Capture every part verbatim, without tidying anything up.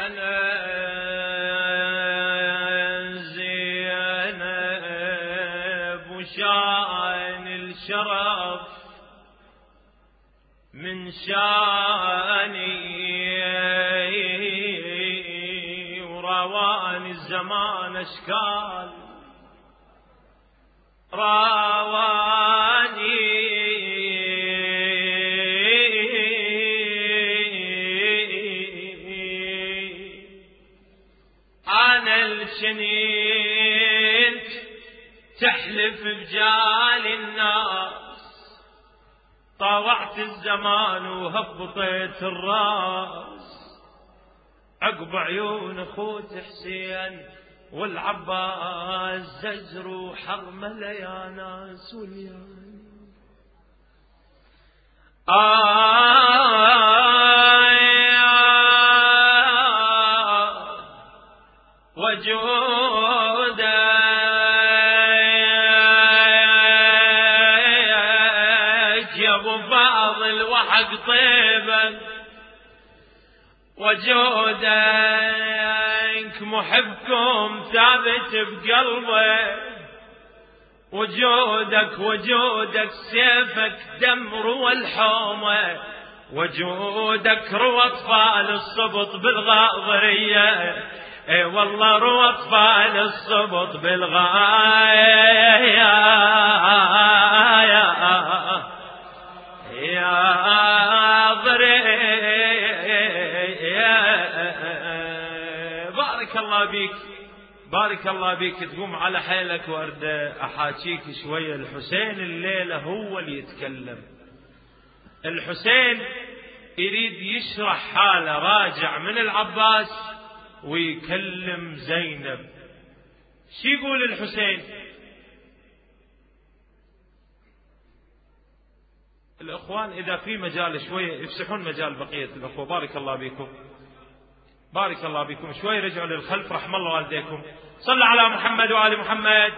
أنا زينب وشان الشرف من شاني ورواني الزمان أشكال راواني أنا الشنيت تحلف بجال الناس طاوعت الزمان وهبطيت الراس عقب عيون اخوت حسين والعباس زجر وحرمله يا ناس واليان آه وجودك يا ابو فاضل وحق طيبك وجودك محبكم ثابت بقلبه وجودك وجودك سيفك دم روى الحومه وجودك روى اطفال الصبط بالغاضريه اي والله روى اطفال الصبط بالغايه يا ضري بارك الله بيك بارك الله بيك تقوم على حيلك وارد احاكيك شويه. الحسين الليله هو اللي يتكلم. الحسين يريد يشرح حاله راجع من العباس ويكلم زينب. شو يقول الحسين؟ الأخوان إذا في مجال شوية يفسحون مجال بقية الأخوة. بارك الله بكم بارك الله بكم. شوية رجعوا للخلف رحم الله والديكم. صلى على محمد وآل محمد.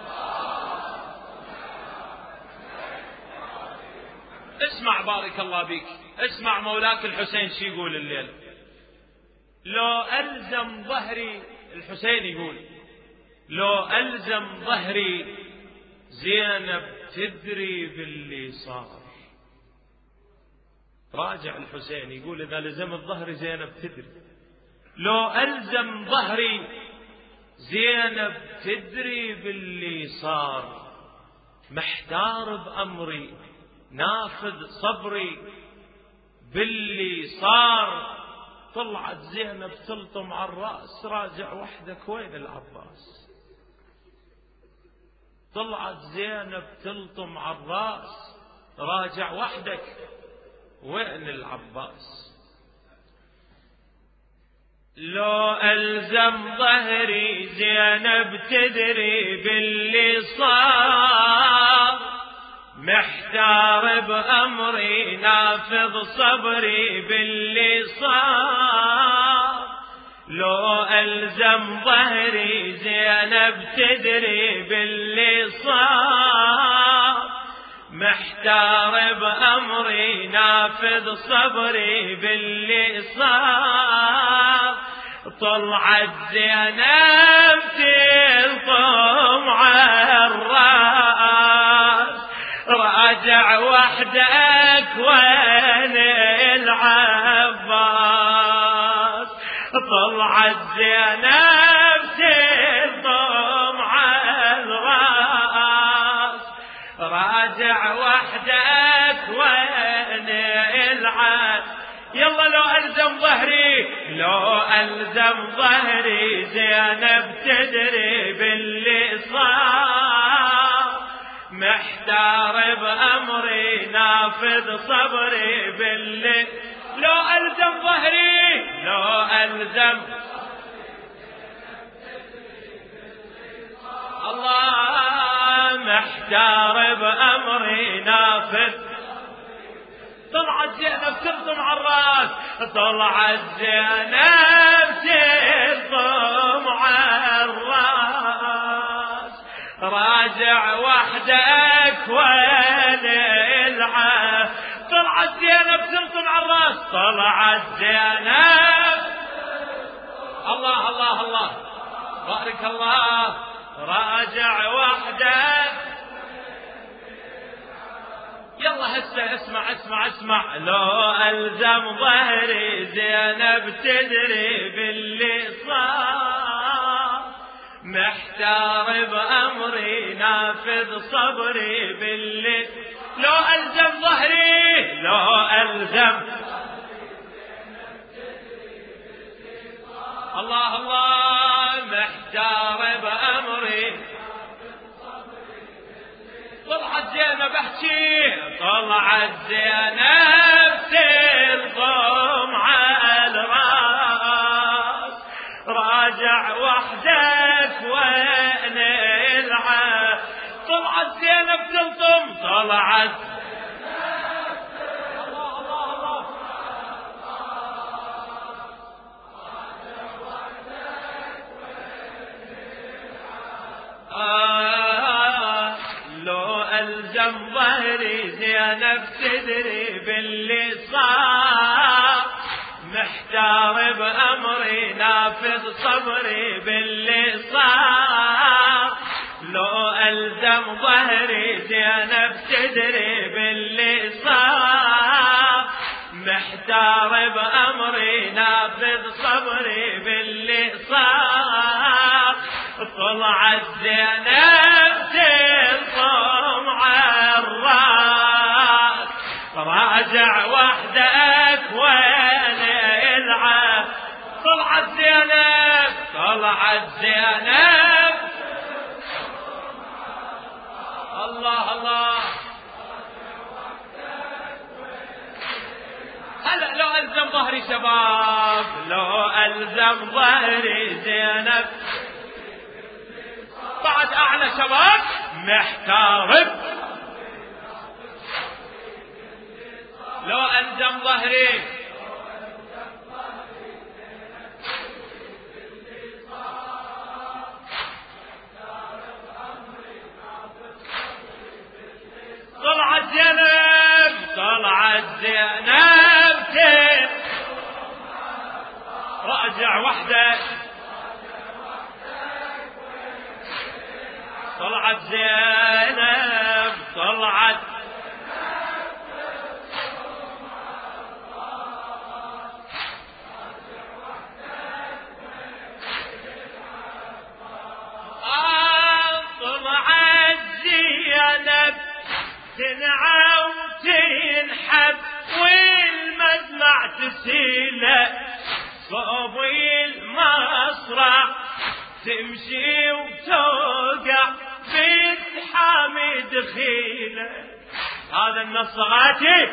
اسمع بارك الله بك، اسمع مولاك الحسين شي يقول الليل. لو ألزم ظهري، الحسين يقول لو ألزم ظهري زينب تدري باللي صار. راجع الحسين يقول إذا لزمت ظهري زينب تدري. لو ألزم ظهري زينب تدري باللي صار. محتار بأمري نافذ صبري باللي صار. طلعت زينب تلطم على الرأس. راجع وحدك وين العباس؟ طلعت زينب تلطم على الرأس. راجع وحدك وين العباس؟ لو ألزم ظهري زينب تدري باللي صار. محتار بأمري نافذ صبري باللي صار. لو ألزم ظهري زينب تدري باللي صار. محتار بأمري نافذ صبري باللي صار. طلعت زينب تلطم على الراس. راجع وحدك وين العباس؟ طلعت زينب تلطم على الراس. راجع وحدك وين العباس؟ يلا لو ألزم ظهري لو ألزم ظهري زينب تدري باللي صار. محتار بأمري نافذ صبري باللي. لو ألزم ظهري لو ألزم الله. محتار بأمري نافذ. طلعت زينب تلطم على الراس. طلعت زينب تلطم على الراس. راجع وحدك وين العب؟ طلعت زينب تلطم على الراس. طلعت زينب الله الله بارك الله. راجع وحدك. يلا هسه اسمع اسمع اسمع. لو ألزم ظهري زينب تدري باللي صار، محتار بأمري نافذ صبري باللي. لو ألزم ظهري لو ألزم. الله الله محتار بأمري. طلعت زينب احكي. طلعت زينب تلطم على الراس. راجع وحدك وين العب. طلعت زينب تلطم. طلعت آه. لو ألزم ظهري زينب تدري باللي صار، محتار بأمري نافذ صبري باللي صار. لو ألزم ظهري زينب تدري باللي صار، محتار بأمري نافذ صبري باللي صار. طلعت زينب تلطم على الراس. راجع وحدك وين العب. طلعت زينب طلعت زينب. الله الله. هلا لو ألزم ظهري شباب. لو ألزم ظهري زينب. بعد أعلى شباب. محتار. لو ألزم ظهري. طلعت زينب طلعت زينب تين. راجع وحدك. طلعت زينب طلعت آه. طلعت زينب تنعى وتنحب والمدمع تسيله. صوبي المصرع تمشي وتوقع بنت حامد خيله. هذا النص غاتي.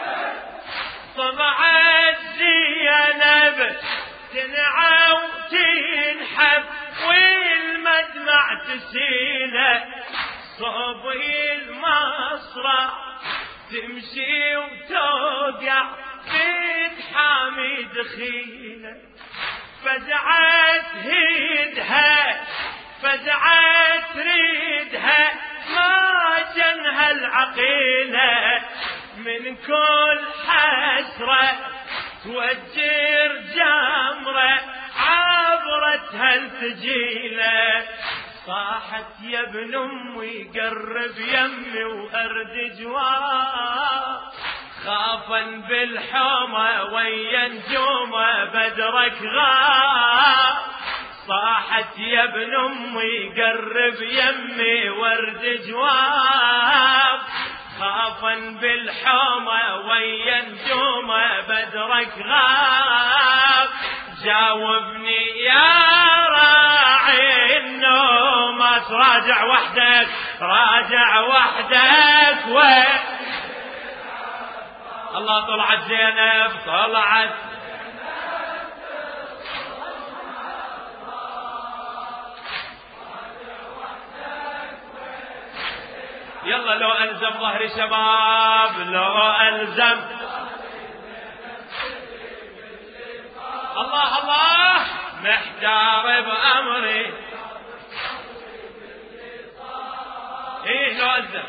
طلعت زينب تنعى وتنحب والمدمع تسيله. صوبي المصرع تمشي وتوقع بنت حامد خيله. فزعت هيدها فزعت ريدها ما جنها العقيلة. من كل حسرة توجر جمرة عبرتها الثجيلة. صاحت يا ابن امي قرب يمي وارد جوار. خافا بالحومة ويا نجومة بدرك غار. صاحت يا ابن امي قرب يمي ورد جواب. خافا بالحومة ويا نجومة بدرك غاب. جاوبني يا راعي النومات. راجع وحدك راجع وحدك وين. الله. طلعت زينب طلعت يلا لو ألزم ظهري شباب. لو ألزم. الله الله محتار بأمري. ايه لو ألزم.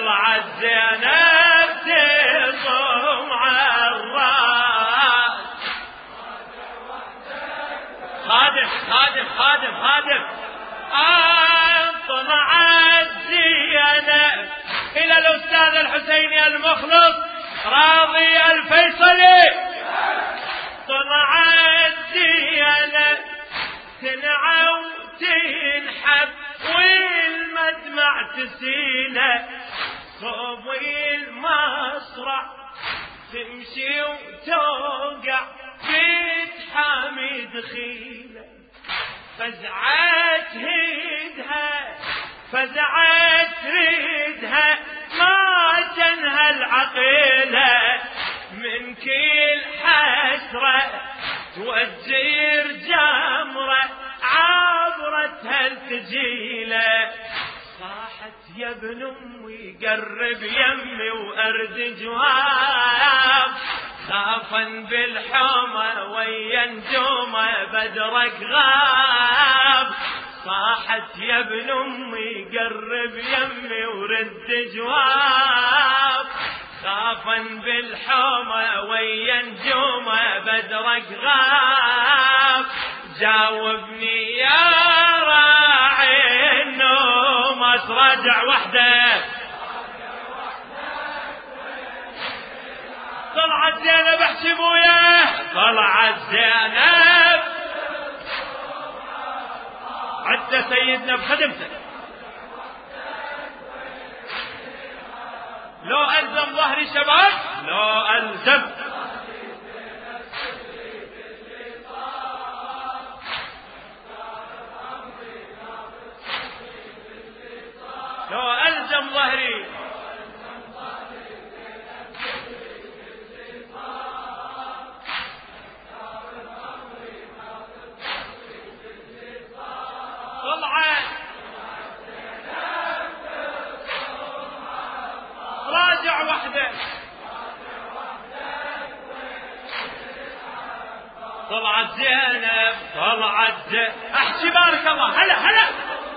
طلعت زينب تصوم عالراس. خادم خادم خادم خادم آه طلعت زينب إلى الأستاذ الحسيني المخلص راضي الفيصلي. طلعت زينب تنعى وتنحب والمدمع تسيله صوب المصرع تمشي وتوقع بيت حميد خيله. فزعت هيدها فزعت ريدها ما تنهى العقيله من كل حسره توزير جمره عبرتها التجيله. صاحت يا ابن امي قرب يمي وارد جواب خافا بالحومه ويا نجومه بدرك غاب. صاحت يا ابن امي قرب يمي ورد جواب خافا بالحومه ويا نجومه بدرك غاب. جاوبني يا راعي النوم اسرجع وحدك. طلعت زينب احسبويا طلعت زينب عد سيدنا بخدمتك. لو ألزم ظهري شباب لو ألزم لو ألزم ظهري طلعت راجع وحده. طلعت زينب طلعت زينب احكي بارك الله هلا هلا.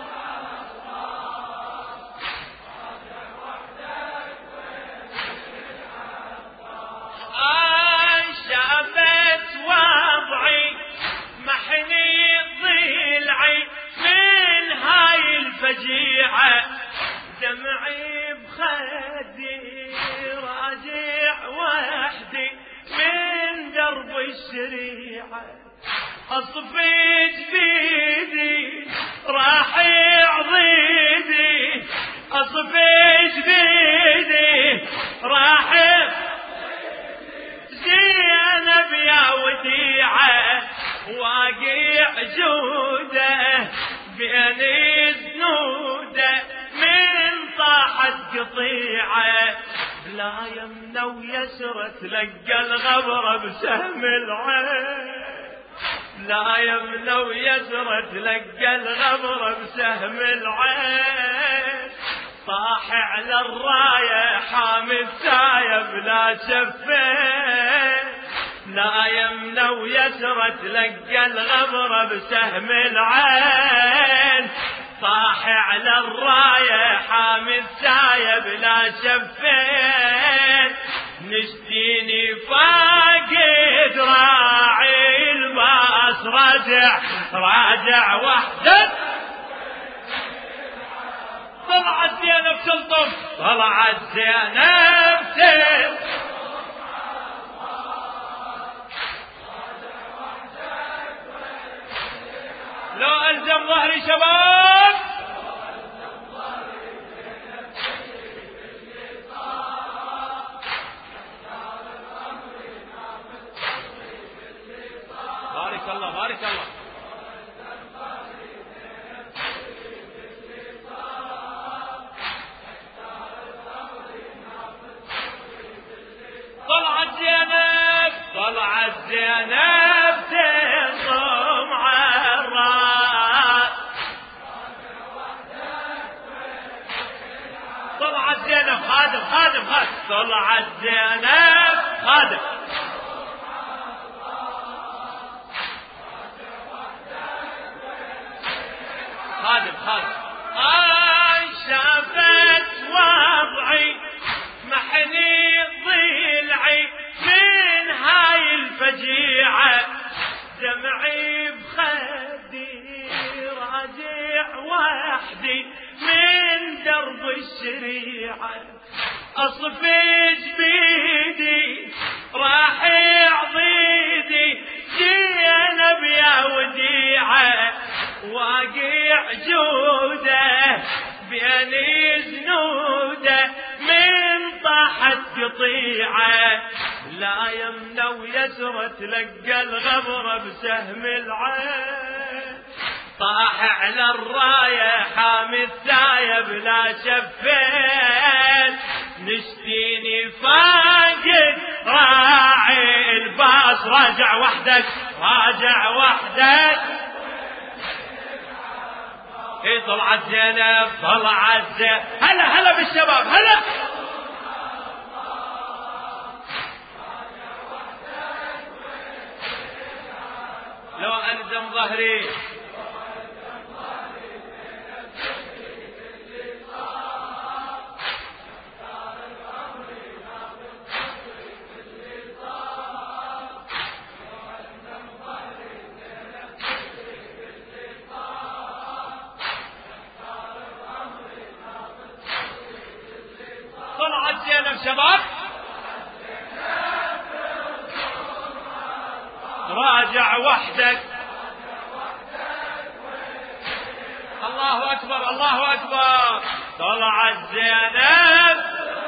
آه شافت وضعي محني ضلعي من هاي الفجيعة دمعي بخدي راجع وحدي من درب الشريعة. اصفيت بيدي راح يعضيدي اصفيت بيدي راح زينب يا وديعة واقع جوده بين الزنوده من طاحت قطيعه. لا يمنى ويسرى تلقى الغبره بسهم العين. لا يمنى ويسرى تلقى الغبره بسهم العين. طاح على الرايه حامي السايه بلا شفين. لا يمنى ويسرى تلقى الغبره بسهم العين. طاح على الرايه حامي السايه بلا شفين. نشتيني فاقد راعي الباس راجع راجع وحدك. طلعت زينب تلطم طلعت زينب تلطم. لو ألزم ظهري شباب بارك الله بارك الله. طلعت زينب طلعت زينب تصوم عالراس. طلعت زينب خادم خادم خادم طلعت زينب خادم. خادم خادم آه شافت وضعي سامحني ضلعي من هاي الفجيعة، دمعي بخدي راجع وحدي من درب الشريعة، أصفج بيدي راح يعضيدي زينب يا وديعة، واقع جوده بين زنوده من طاحت قطيعة، لا يمنى ويسرى تلقى الغبرة بسهم العين، طاح على الراية حامي الساية بلا شفين، نشتيني فاقد راعي الباص، راجع وحدك راجع وحدك. اي طلعت زينب طلعت زينب، هلا هلا بالشباب هلا. لو ألزم ظهري طلعت زينب شباب، راجع وحدك. الله أكبر الله أكبر. طلعت زينب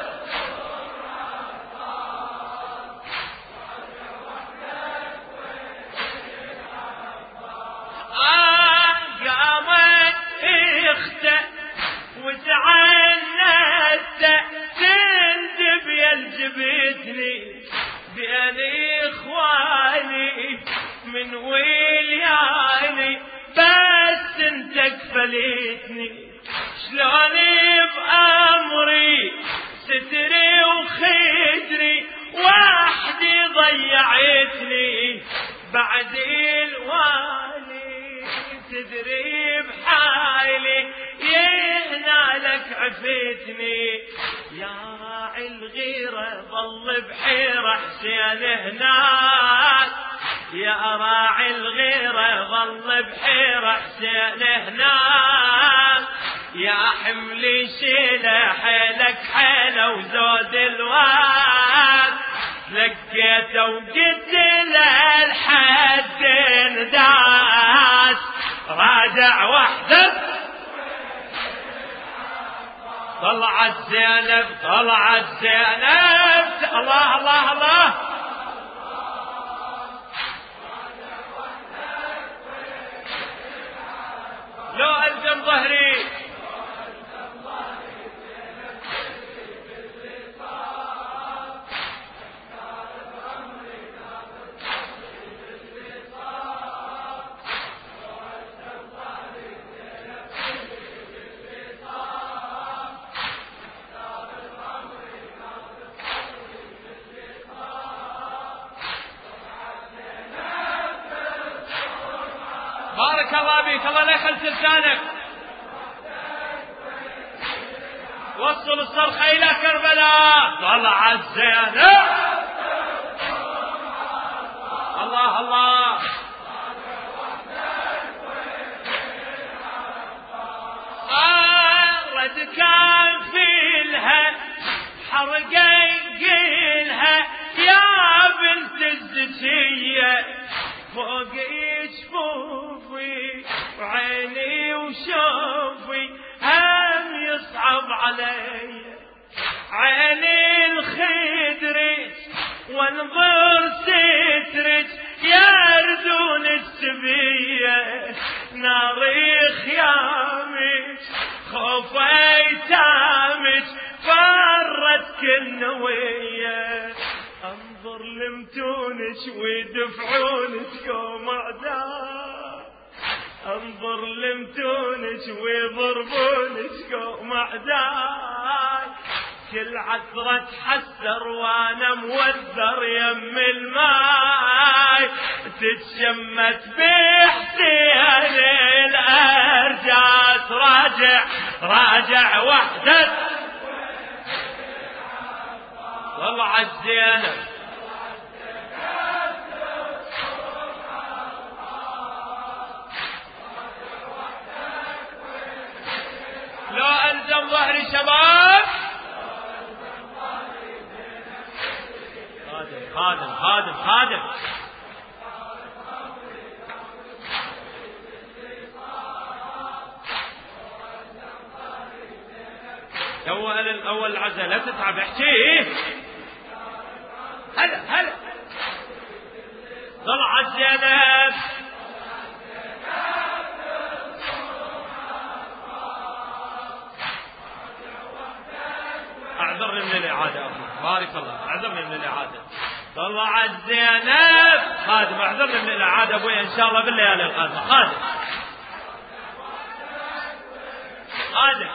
آه قامت اخته وتعنت تندب يلجبتني بين اخواني من ويلياني، بس انت كفلتني شلوني بأمري ستري وخدري وحدي ضيعتني، بعد الوالي تدري بحالي يهنا لك عفتني، يا راعي الغيرة ظل بحيرة حسين هناك، يا راعي الغيرة ظل بحيرة حسين هناك، يا حملي شيله حيلك حيله وزود الواد، لقيته وقلت له الحد داس، راجع وحدك. طلعت زينب طلعت زينب، الله الله الله. لو ألزم ظهري بارك الله بيك، الله لا يخلص لسانك. وصل الصرخة إلى كربلاء. طلعت زينب الله الله. أرد كان فيلها حرقي قيلها يا بنت الزكية، فوق جفوفي وعيني وشوفي هم يصعب علي، عيني الخدرج وانظر سترج يردون السبية، ناري خيامك خوفي تامك فرت كل نوية، انظر لمتونك ويدفعونك يوم اعداء، انظر لمتونك ويضربونك يوم اعداء، كل عثرة تحسر وانا موذر يم الماي، تتشمت بحسين الارجاس، راجع راجع وحدك. طلعت زينب لو ألزم ظهري شباب خادم خادم خادم خادم أول الأول العزة لا تتعب احكي هلا هلا طلعت زينب اعذرني من الإعادة أبو بارك الله اعذرني من الإعادة طلعت زينب خادم اعذرني من الإعادة أبوي إن شاء الله بالليالي القادمة خادم خادم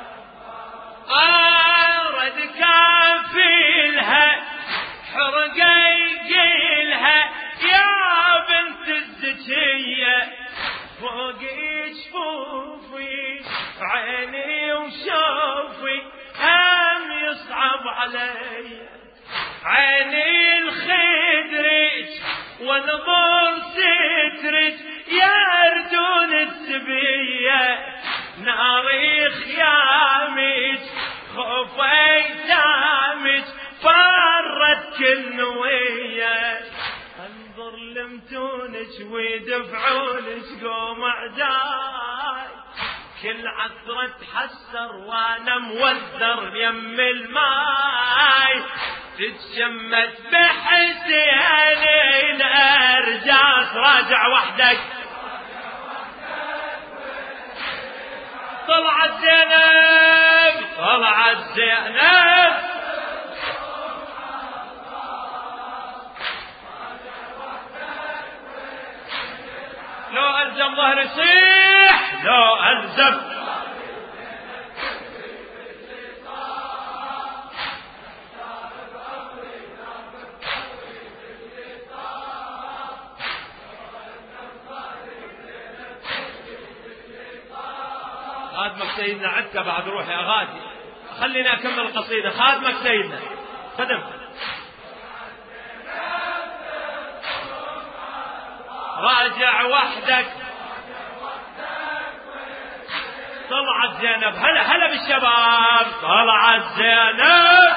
أرد كافيلها حرقي قيلها يا بنت الزكية فوق جفوفي عيني وشوفي هم يصعب علي عيني الخدرج ونظر سترج يردون السبية ناري خيامج خوفي دامج فرت كل نوية انظر لمتونج ويدفعونج قوم عداي كل عثرة تحسر وانا موذر يم الماي تتشمت بحسين ارجاس راجع وحدك طلعت زينب طلعت زينب لو ألزم ظهر يصيح لو ألزم خادمك سيدنا عكا بعد روحي أغادي خليني أكمل القصيدة خادمك سيدنا خدم راجع وحدك طلعت زينب هلا هلا بالشباب طلعت زينب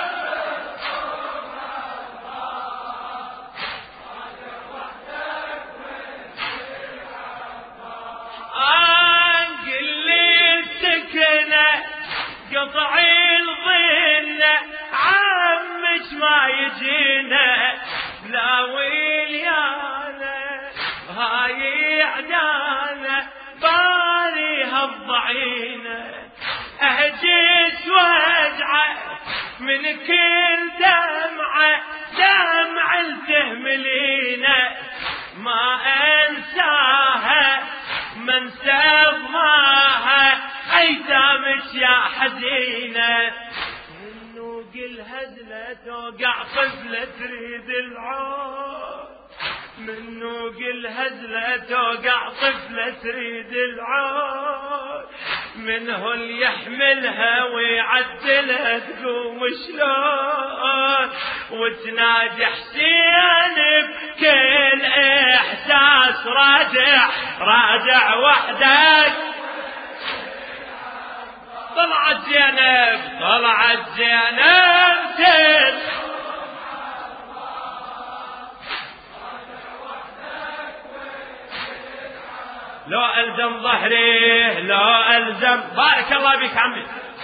قطعي الظنة عمش ما يجينا لا ويليانا هاي عدانا باريها الضعينة اهجس وادعى من كل دمعة دمع التهملينا ما انساها من سضماها ايتامك يا حزينة منو قل هزلة توقع طفلة تريد العود منو قل هزلة توقع طفلة تريد العود منه اللي يحملها ويعدلها تقوم شلون وتنادي حسين بكل احساس راجع راجع وحدك طلعت زينب طلعت زينب تل لو ألزم ظهري لو ألزم بارك الله بك عمي